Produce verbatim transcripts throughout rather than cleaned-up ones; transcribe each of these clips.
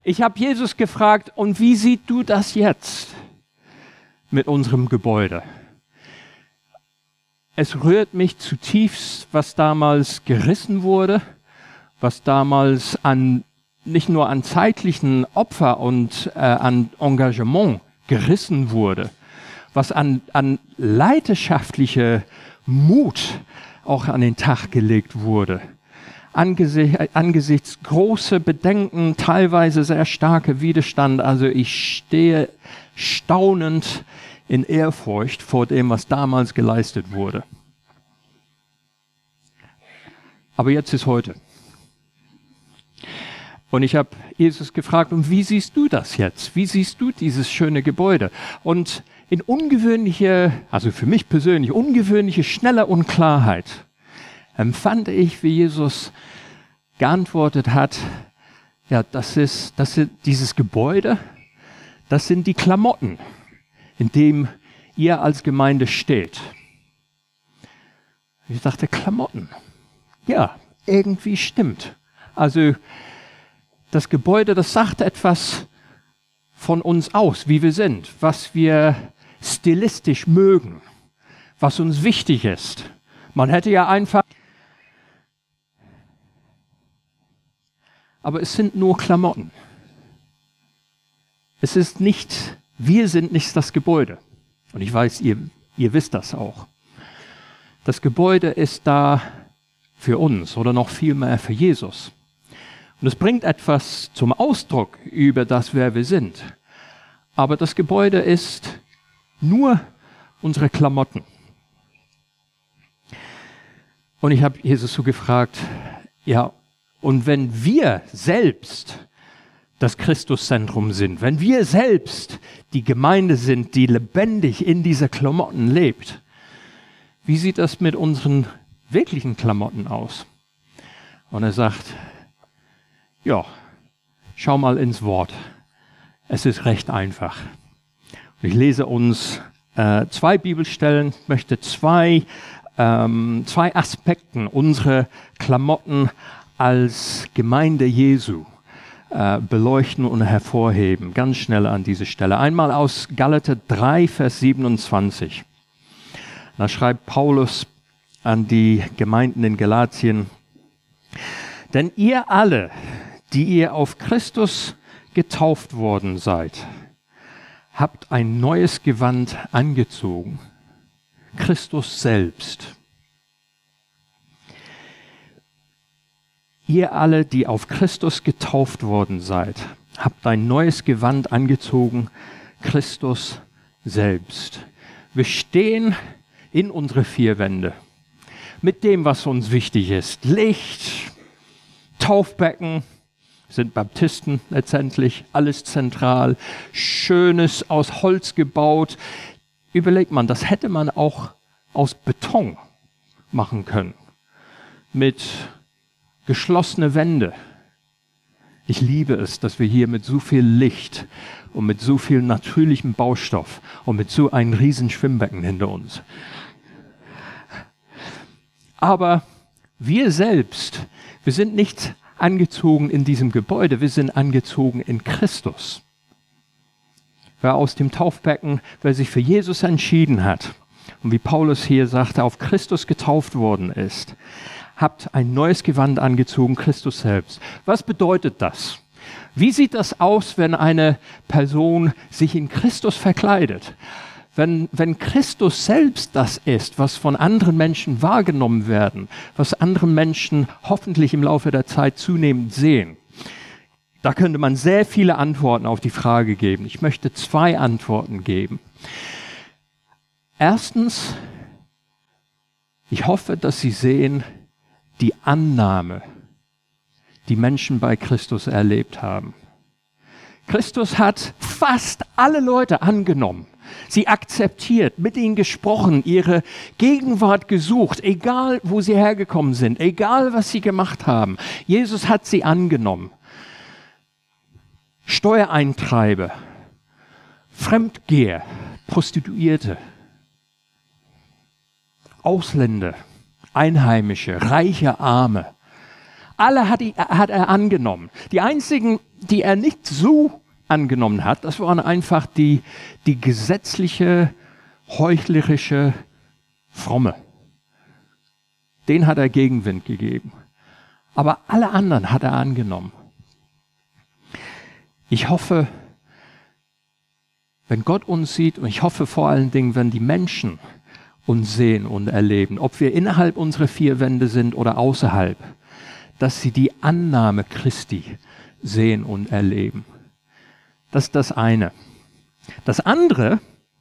Ich habe Jesus gefragt, und wie siehst du das jetzt mit unserem Gebäude? Es rührt mich zutiefst, was damals gerissen wurde, was damals an nicht nur an zeitlichen Opfer und äh, an Engagement gerissen wurde, was an, an leidenschaftlicher Mut auch an den Tag gelegt wurde. Angesicht, angesichts großer Bedenken, teilweise sehr starker Widerstand. Also ich stehe staunend in Ehrfurcht vor dem, was damals geleistet wurde. Aber jetzt ist heute. Und ich habe Jesus gefragt, und wie siehst du das jetzt? Wie siehst du dieses schöne Gebäude? Und in ungewöhnlicher, also für mich persönlich, ungewöhnliche Schnelle Unklarheit empfand ich, wie Jesus geantwortet hat, ja, das ist, das ist dieses Gebäude, das sind die Klamotten, in dem ihr als Gemeinde steht. Ich dachte, Klamotten. Ja, irgendwie stimmt. Also das Gebäude, das sagt etwas von uns aus, wie wir sind, was wir stilistisch mögen, was uns wichtig ist. Man hätte ja einfach... Aber es sind nur Klamotten. Es ist nicht, wir sind nicht das Gebäude. Und ich weiß, ihr, ihr wisst das auch. Das Gebäude ist da für uns oder noch viel mehr für Jesus. Und es bringt etwas zum Ausdruck über das, wer wir sind. Aber das Gebäude ist nur unsere Klamotten. Und ich habe Jesus so gefragt, ja, und wenn wir selbst das Christuszentrum sind, wenn wir selbst die Gemeinde sind, die lebendig in dieser Klamotten lebt, wie sieht das mit unseren wirklichen Klamotten aus? Und er sagt, ja, schau mal ins Wort. Es ist recht einfach. Ich lese uns äh, zwei Bibelstellen, ich möchte zwei, ähm, zwei Aspekten unserer Klamotten als Gemeinde Jesu äh, beleuchten und hervorheben. Ganz schnell an dieser Stelle. Einmal aus Galater drei, Vers siebenundzwanzig. Da schreibt Paulus an die Gemeinden in Galatien, denn ihr alle, die ihr auf Christus getauft worden seid, habt ein neues Gewand angezogen, Christus selbst. Ihr alle, die auf Christus getauft worden seid, habt ein neues Gewand angezogen, Christus selbst. Wir stehen in unsere vier Wände mit dem, was uns wichtig ist. Licht, Taufbecken, sind Baptisten letztendlich, alles zentral, Schönes aus Holz gebaut. Überlegt man, das hätte man auch aus Beton machen können, mit geschlossene Wände. Ich liebe es, dass wir hier mit so viel Licht und mit so viel natürlichem Baustoff und mit so einem riesen Schwimmbecken hinter uns. Aber wir selbst, wir sind nicht angezogen in diesem Gebäude, wir sind angezogen in Christus. Wer aus dem Taufbecken, wer sich für Jesus entschieden hat und wie Paulus hier sagte, auf Christus getauft worden ist, habt ein neues Gewand angezogen, Christus selbst. Was bedeutet das? Wie sieht das aus, wenn eine Person sich in Christus verkleidet? Wenn, wenn Christus selbst das ist, was von anderen Menschen wahrgenommen werden, was andere Menschen hoffentlich im Laufe der Zeit zunehmend sehen, da könnte man sehr viele Antworten auf die Frage geben. Ich möchte zwei Antworten geben. Erstens, ich hoffe, dass Sie sehen, die Annahme, die Menschen bei Christus erlebt haben. Christus hat fast alle Leute angenommen, sie akzeptiert, mit ihnen gesprochen, ihre Gegenwart gesucht, egal wo sie hergekommen sind, egal was sie gemacht haben. Jesus hat sie angenommen. Steuereintreiber, Fremdgeher, Prostituierte, Ausländer, Einheimische, reiche, Arme. alle hat, die, hat er angenommen. Die einzigen, die er nicht so angenommen hat, das waren einfach die, die gesetzliche, heuchlerische Fromme. Den hat er Gegenwind gegeben. Aber alle anderen hat er angenommen. Ich hoffe, wenn Gott uns sieht, und ich hoffe vor allen Dingen, wenn die Menschen uns sehen und erleben, ob wir innerhalb unserer vier Wände sind oder außerhalb, dass sie die Annahme Christi sehen und erleben. Das ist das eine. Das andere,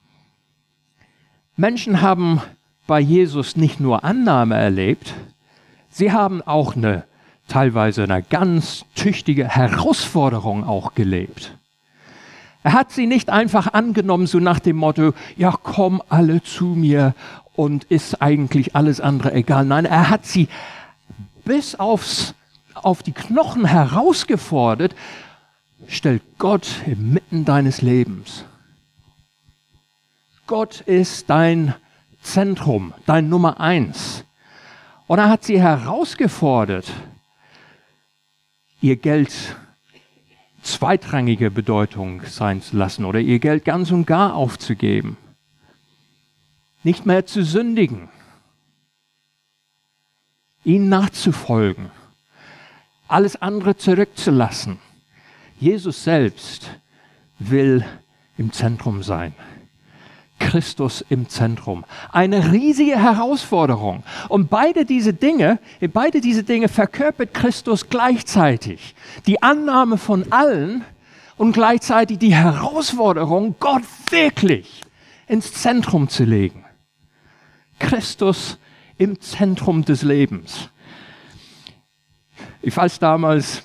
Menschen haben bei Jesus nicht nur Annahme erlebt, sie haben auch eine, teilweise eine ganz tüchtige Herausforderung auch gelebt. Er hat sie nicht einfach angenommen, so nach dem Motto, ja, komm alle zu mir und ist eigentlich alles andere egal. Nein, er hat sie bis aufs, auf die Knochen herausgefordert, stellt Gott inmitten deines Lebens. Gott ist dein Zentrum, dein Nummer eins. Und er hat sie herausgefordert, ihr Geld zweitrangige Bedeutung sein zu lassen oder ihr Geld ganz und gar aufzugeben. Nicht mehr zu sündigen. Ihm nachzufolgen. Alles andere zurückzulassen. Jesus selbst will im Zentrum sein. Christus im Zentrum. Eine riesige Herausforderung. Und beide diese Dinge, beide diese Dinge verkörpert Christus gleichzeitig. Die Annahme von allen und gleichzeitig die Herausforderung, Gott wirklich ins Zentrum zu legen. Christus im Zentrum des Lebens. Ich weiß damals,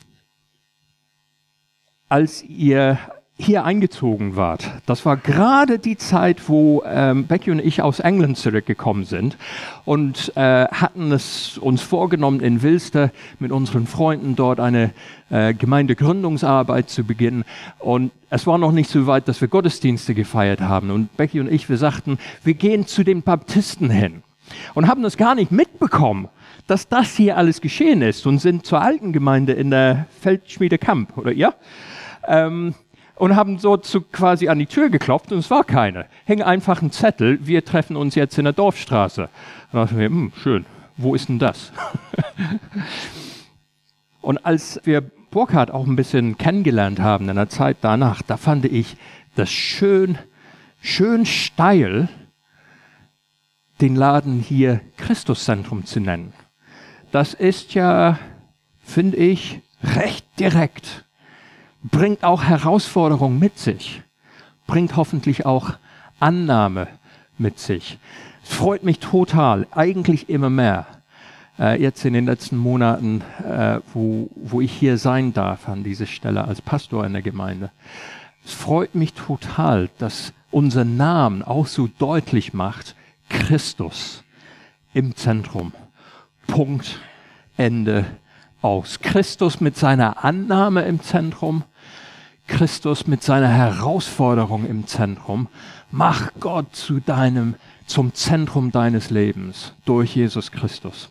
als ihr hier eingezogen wart. Das war gerade die Zeit, wo ähm, Becky und ich aus England zurückgekommen sind und äh, hatten es uns vorgenommen, in Wilster mit unseren Freunden dort eine äh, Gemeindegründungsarbeit zu beginnen. Und es war noch nicht so weit, dass wir Gottesdienste gefeiert haben. Und Becky und ich, wir sagten, wir gehen zu den Baptisten hin und haben das gar nicht mitbekommen, dass das hier alles geschehen ist und sind zur alten Gemeinde in der Feldschmiede Kamp, oder ja? Ähm, Und haben so zu quasi an die Tür geklopft und es war keine. Hing einfach ein Zettel, wir treffen uns jetzt in der Dorfstraße. Da dachten wir, hm, schön, wo ist denn das? Und als wir Burkhard auch ein bisschen kennengelernt haben in der Zeit danach, da fand ich das schön, schön steil, den Laden hier Christuszentrum zu nennen. Das ist ja, finde ich, recht direkt. Bringt auch Herausforderung mit sich, bringt hoffentlich auch Annahme mit sich. Es freut mich total, eigentlich immer mehr, äh, jetzt in den letzten Monaten, äh, wo, wo ich hier sein darf an dieser Stelle als Pastor in der Gemeinde. Es freut mich total, dass unser Name auch so deutlich macht, Christus im Zentrum. Punkt, Ende, aus. Christus mit seiner Annahme im Zentrum, Christus mit seiner Herausforderung im Zentrum. Mach Gott zu deinem, zum Zentrum deines Lebens durch Jesus Christus.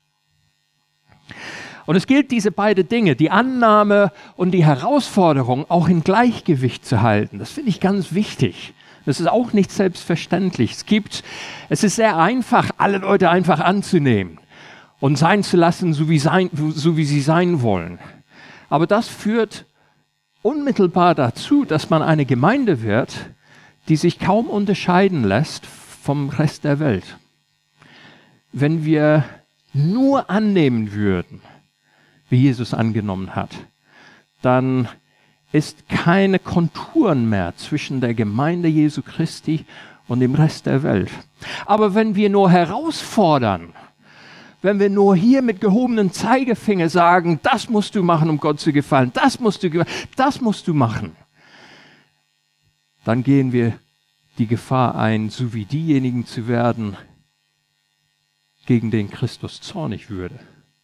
Und es gilt, diese beiden Dinge, die Annahme und die Herausforderung, auch in Gleichgewicht zu halten. Das finde ich ganz wichtig. Das ist auch nicht selbstverständlich. Es gibt, es ist sehr einfach, alle Leute einfach anzunehmen und sein zu lassen, so wie, sein, so wie sie sein wollen. Aber das führt unmittelbar dazu, dass man eine Gemeinde wird, die sich kaum unterscheiden lässt vom Rest der Welt. Wenn wir nur annehmen würden, wie Jesus angenommen hat, dann ist keine Konturen mehr zwischen der Gemeinde Jesu Christi und dem Rest der Welt. Aber wenn wir nur herausfordern, wenn wir nur hier mit gehobenen Zeigefinger sagen, das musst du machen, um Gott zu gefallen, das musst du, das musst du machen, dann gehen wir die Gefahr ein, so wie diejenigen zu werden, gegen den Christus zornig würde.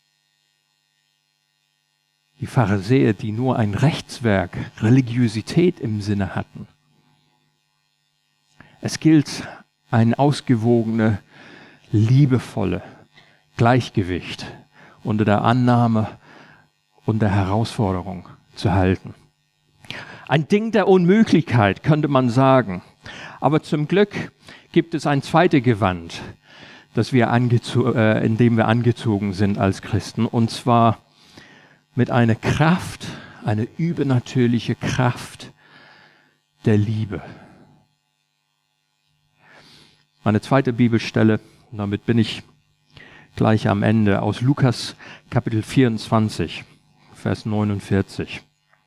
Die Pharisäer, die nur ein Rechtswerk, Religiosität im Sinne hatten. Es gilt ein ausgewogenes, liebevolle Gleichgewicht unter der Annahme und der Herausforderung zu halten. Ein Ding der Unmöglichkeit, könnte man sagen. Aber zum Glück gibt es ein zweites Gewand, das wir angezo- äh, in dem wir angezogen sind als Christen, und zwar mit einer Kraft, eine übernatürliche Kraft der Liebe. Meine zweite Bibelstelle, und damit bin ich gleich am Ende, aus Lukas Kapitel vierundzwanzig, Vers neunundvierzig.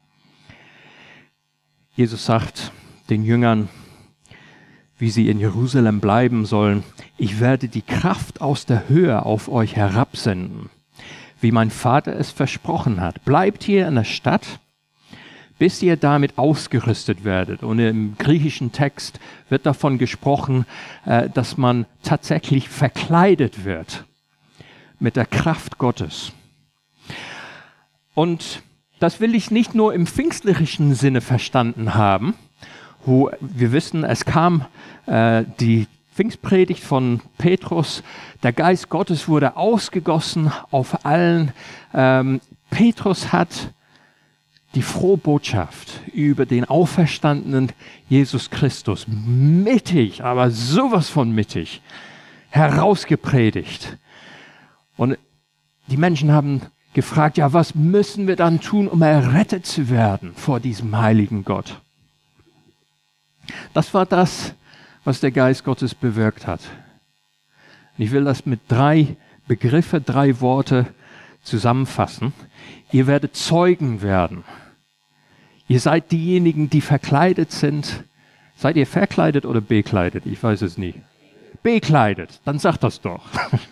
Jesus sagt den Jüngern, wie sie in Jerusalem bleiben sollen: Ich werde die Kraft aus der Höhe auf euch herabsenden, wie mein Vater es versprochen hat. Bleibt hier in der Stadt, bis ihr damit ausgerüstet werdet. Und im griechischen Text wird davon gesprochen, dass man tatsächlich verkleidet wird mit der Kraft Gottes. Und das will ich nicht nur im pfingstlerischen Sinne verstanden haben, wo wir wissen, es kam äh, die Pfingstpredigt von Petrus, der Geist Gottes wurde ausgegossen auf allen. Ähm, Petrus hat die frohe Botschaft über den auferstandenen Jesus Christus mittig, aber sowas von mittig, herausgepredigt. Und die Menschen haben gefragt, ja, was müssen wir dann tun, um errettet zu werden vor diesem heiligen Gott? Das war das, was der Geist Gottes bewirkt hat. Und ich will das mit drei Begriffe, drei Worte zusammenfassen. Ihr werdet Zeugen werden. Ihr seid diejenigen, die verkleidet sind. Seid ihr verkleidet oder bekleidet? Ich weiß es nie. Bekleidet, dann sagt das doch.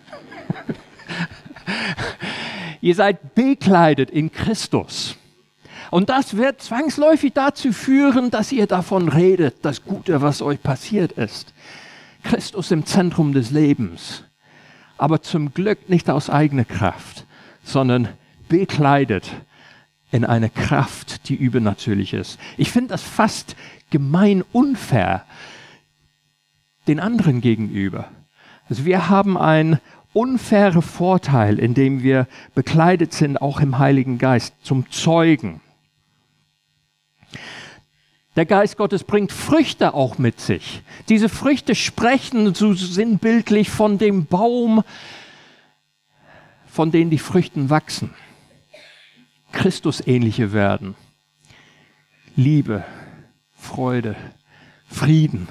Ihr seid bekleidet in Christus. Und das wird zwangsläufig dazu führen, dass ihr davon redet, das Gute, was euch passiert ist. Christus im Zentrum des Lebens. Aber zum Glück nicht aus eigener Kraft, sondern bekleidet in eine Kraft, die übernatürlich ist. Ich finde das fast gemein unfair den anderen gegenüber. Also wir haben einen unfairen Vorteil, indem wir bekleidet sind, auch im Heiligen Geist, zum Zeugen. Der Geist Gottes bringt Früchte auch mit sich. Diese Früchte sprechen so sinnbildlich von dem Baum, von dem die Früchte wachsen. Christusähnliche werden. Liebe, Freude, Frieden.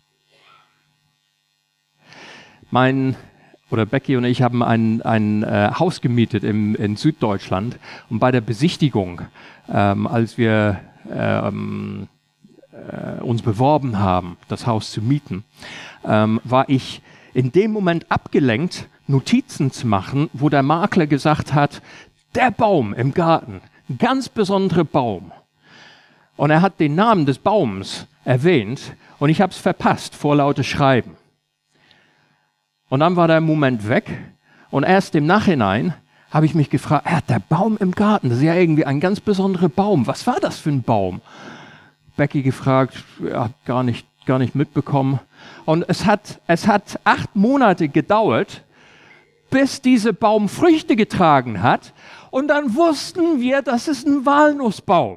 Mein oder Becky und ich haben ein, ein äh, Haus gemietet im, in Süddeutschland, und bei der Besichtigung, ähm, als wir ähm, äh, uns beworben haben, das Haus zu mieten, ähm, war ich in dem Moment abgelenkt, Notizen zu machen, wo der Makler gesagt hat, der Baum im Garten, ein ganz besonderer Baum. Und er hat den Namen des Baums erwähnt und ich habe es verpasst vor lauter Schreiben. Und dann war der Moment weg und erst im Nachhinein habe ich mich gefragt, ja, der Baum im Garten, das ist ja irgendwie ein ganz besonderer Baum. Was war das für ein Baum? Becky gefragt, ja, gar nicht, gar nicht mitbekommen. Und es hat, es hat acht Monate gedauert, bis dieser Baum Früchte getragen hat. Und dann wussten wir, das ist ein Walnussbaum.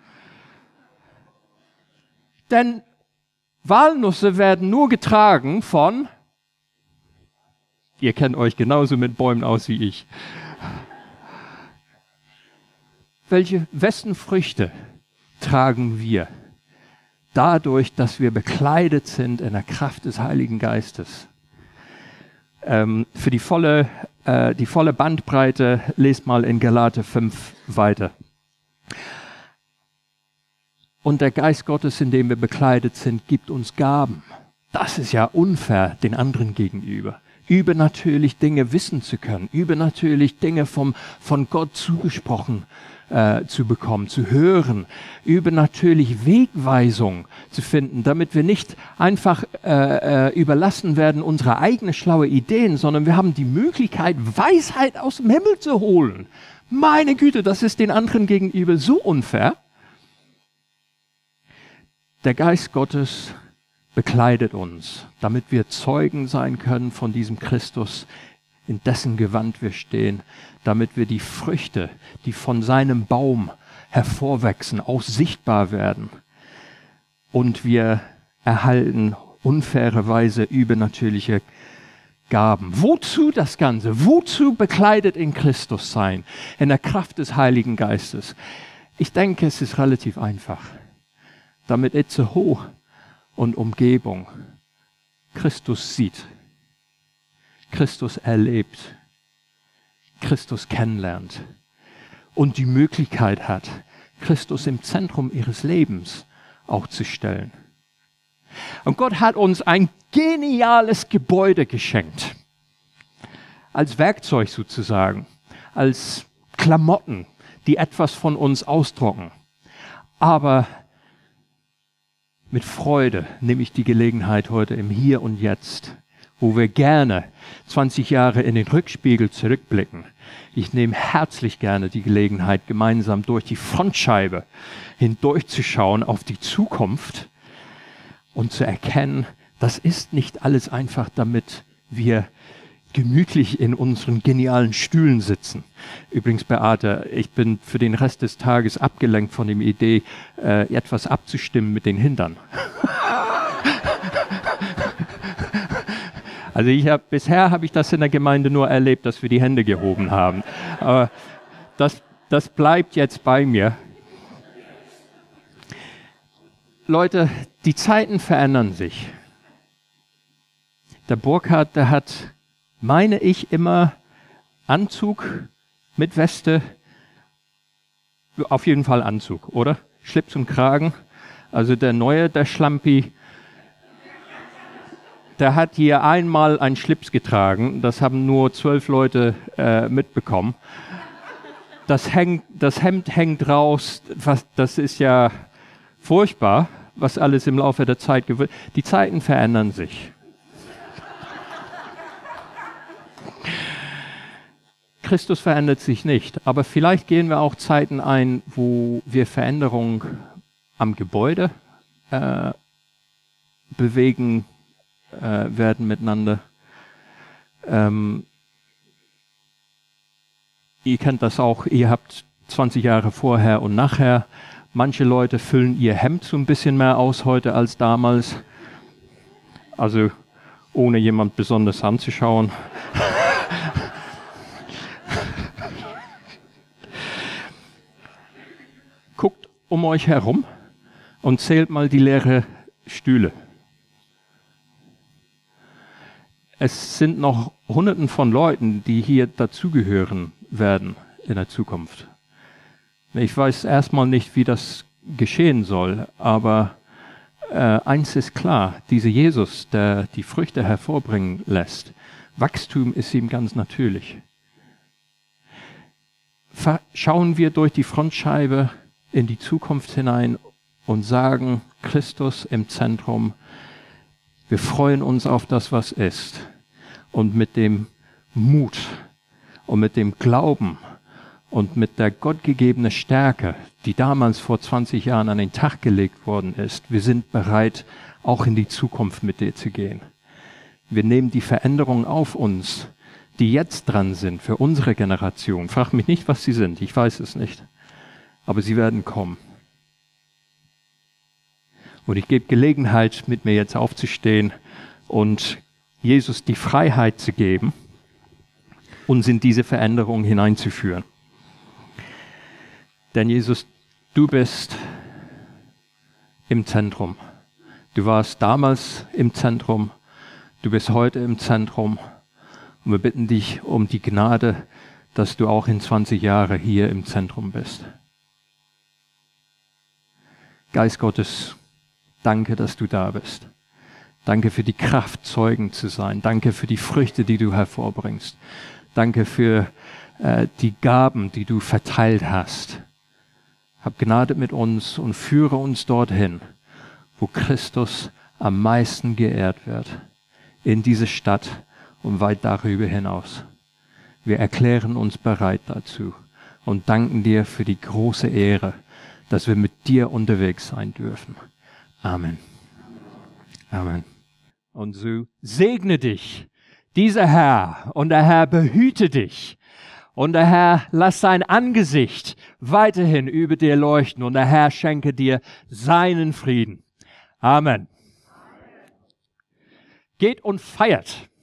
Denn Walnüsse werden nur getragen von, ihr kennt euch genauso mit Bäumen aus wie ich. Welche, wessen Früchte tragen wir? Dadurch, dass wir bekleidet sind in der Kraft des Heiligen Geistes. Ähm, für die volle, äh, die volle Bandbreite lest mal in Galater fünf weiter. Und der Geist Gottes, in dem wir bekleidet sind, gibt uns Gaben. Das ist ja unfair den anderen gegenüber. Übernatürlich Dinge wissen zu können, übernatürlich Dinge vom, von Gott zugesprochen äh, zu bekommen, zu hören, übernatürlich Wegweisung zu finden, damit wir nicht einfach äh, äh, überlassen werden unsere eigenen schlaue Ideen, sondern wir haben die Möglichkeit, Weisheit aus dem Himmel zu holen. Meine Güte, das ist den anderen gegenüber so unfair. Der Geist Gottes bekleidet uns, damit wir Zeugen sein können von diesem Christus in dessen Gewand wir stehen, damit wir die Früchte, die von seinem Baum hervorwachsen, auch sichtbar werden. Und wir erhalten unfairerweise übernatürliche Gaben. Wozu das Ganze? Wozu bekleidet in Christus sein? In der Kraft des Heiligen Geistes? Ich denke, es ist relativ einfach. Damit Itzehoe und Umgebung Christus sieht, Christus erlebt, Christus kennenlernt und die Möglichkeit hat, Christus im Zentrum ihres Lebens auch zu stellen. Und Gott hat uns ein geniales Gebäude geschenkt, als Werkzeug sozusagen, als Klamotten, die etwas von uns ausdrucken. Aber mit Freude nehme ich die Gelegenheit heute im Hier und Jetzt, wo wir gerne zwanzig Jahre in den Rückspiegel zurückblicken. Ich nehme herzlich gerne die Gelegenheit, gemeinsam durch die Frontscheibe hindurchzuschauen auf die Zukunft und zu erkennen, das ist nicht alles einfach, damit wir gemütlich in unseren genialen Stühlen sitzen. Übrigens, Beate, ich bin für den Rest des Tages abgelenkt von der Idee, äh, etwas abzustimmen mit den Hintern. Also ich hab, bisher habe ich das in der Gemeinde nur erlebt, dass wir die Hände gehoben haben. Aber das, das bleibt jetzt bei mir. Leute, die Zeiten verändern sich. Der Burkhard, der hat, meine ich, immer Anzug mit Weste, auf jeden Fall Anzug, oder? Schlips und Kragen. Also der neue, der Schlampi, der hat hier einmal einen Schlips getragen. Das haben nur zwölf Leute äh, mitbekommen. Das, hängt, das Hemd hängt raus. Was, das ist ja furchtbar, was alles im Laufe der Zeit gewinnt. Die Zeiten verändern sich. Christus verändert sich nicht, aber vielleicht gehen wir auch Zeiten ein, wo wir Veränderung am Gebäude äh, bewegen äh, werden miteinander. Ähm, ihr kennt das auch, ihr habt zwanzig Jahre vorher und nachher. Manche Leute füllen ihr Hemd so ein bisschen mehr aus heute als damals. Also ohne jemand besonders anzuschauen. Guckt um euch herum und zählt mal die leeren Stühle. Es sind noch Hunderten von Leuten, die hier dazugehören werden in der Zukunft. Ich weiß erstmal nicht, wie das geschehen soll, aber äh, eins ist klar, dieser Jesus, der die Früchte hervorbringen lässt, Wachstum ist ihm ganz natürlich. Schauen wir durch die Frontscheibe in die Zukunft hinein und sagen, Christus im Zentrum, wir freuen uns auf das, was ist. Und mit dem Mut und mit dem Glauben und mit der gottgegebenen Stärke, die damals vor zwanzig Jahren an den Tag gelegt worden ist, wir sind bereit, auch in die Zukunft mit dir zu gehen. Wir nehmen die Veränderungen auf uns, die jetzt dran sind für unsere Generation. Frag mich nicht, was sie sind, ich weiß es nicht. Aber sie werden kommen. Und ich gebe Gelegenheit, mit mir jetzt aufzustehen und Jesus die Freiheit zu geben, uns in diese Veränderung hineinzuführen. Denn Jesus, du bist im Zentrum. Du warst damals im Zentrum, du bist heute im Zentrum. Und wir bitten dich um die Gnade, dass du auch in zwanzig Jahren hier im Zentrum bist. Geist Gottes, danke, dass du da bist. Danke für die Kraft, Zeugen zu sein. Danke für die Früchte, die du hervorbringst. Danke für äh, die Gaben, die du verteilt hast. Hab Gnade mit uns und führe uns dorthin, wo Christus am meisten geehrt wird. In diese Stadt und weit darüber hinaus. Wir erklären uns bereit dazu und danken dir für die große Ehre, dass wir mit dir unterwegs sein dürfen. Amen. Amen. Und so segne dich dieser Herr und der Herr behüte dich. Und der Herr lass sein Angesicht weiterhin über dir leuchten und der Herr schenke dir seinen Frieden. Amen. Geht und feiert.